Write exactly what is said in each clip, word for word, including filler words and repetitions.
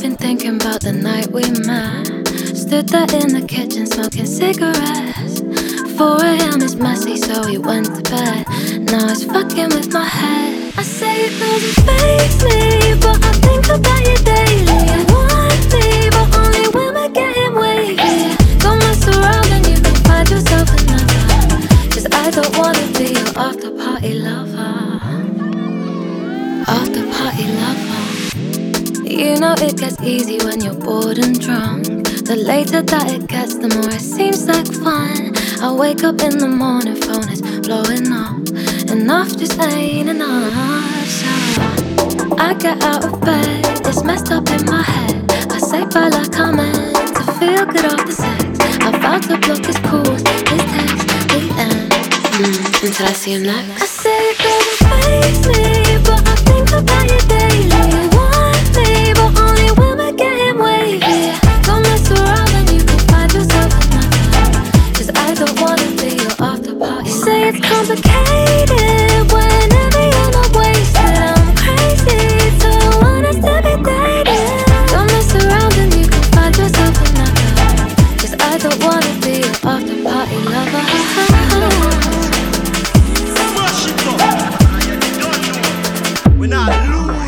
been thinking about the night we met. Stood there in the kitchen smoking cigarettes. four a.m. is messy, so he went to bed. Now it's fucking with my head. I say it doesn't faze me, but I think about you daily. You want me, but only when we're getting wavy. Don't mess around and you can find yourself another. Cause I don't wanna be your after party lover. After party lover. You know it gets easy when you're bored and drunk. The later that it gets, the more it seems like fun. I wake up in the morning, phone is blowing up. Enough just ain't enough. So I get out of bed, it's messed up in my head. I say bye like I'm meant to feel good after sex. I vow to block his calls, his texts, the end. Mm, until I see him next. I say it doesn't faze me, but I think about you daily. You want me, but only when we're getting wavy. Don't mess around and you can find yourself another. Cause I don't wanna be your after party. You say it's complicated whenever you're not wasted. I'm crazy, don't want us to be dating. Don't mess around and you can find yourself another. Cause I don't wanna be your after party lover. We're not lose.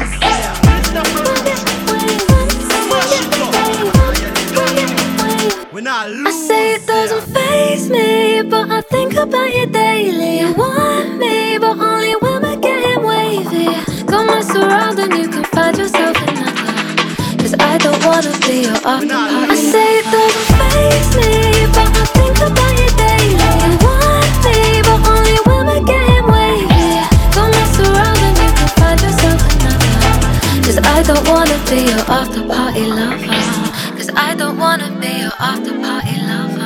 We're not lose. I say it doesn't faze me, but I think about you daily. You want me, but only when we're getting wavy. Don't mess around and you can find yourself another. Cause I don't wanna be your after party. I say it doesn't faze me, but I think about you daily. You want me, but only when we're getting wavy. Don't mess around and you can find yourself another. Cause I don't wanna be your after party lover. Cause I don't wanna be your after party lover.